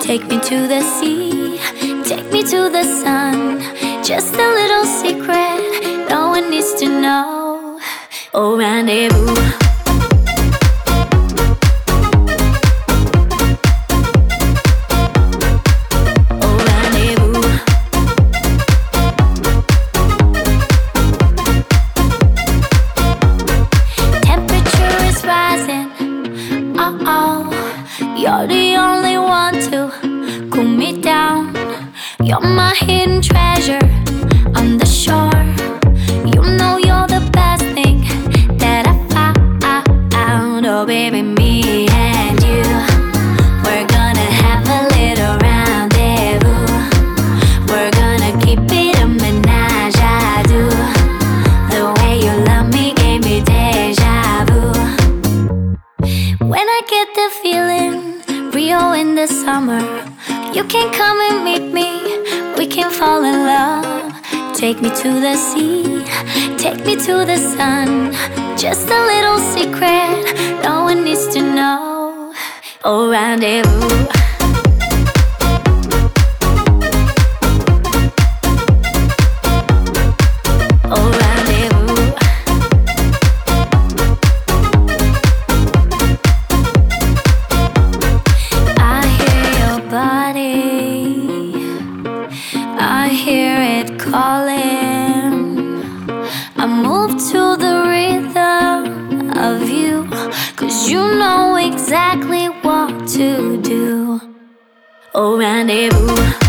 Take me to the sea, take me to the sun. Just a little secret no one needs to know. Oh, rendezvous. You're the only one to cool me down. You're my hidden treasure on the shore. You know you're the best thing that I found. Oh baby, me and you, we're gonna have a little rendezvous. We're gonna keep it a menage a deux. The way you love me gave me deja vu. When I get the feeling, Rio in the summer, you can come and meet me, we can fall in love. Take me to the sea, take me to the sun. Just a little secret no one needs to know. Oh, rendezvous. Oh, rendezvous. I hear it calling. I move to the rhythm of you, 'cause you know exactly what to do. Oh, rendezvous.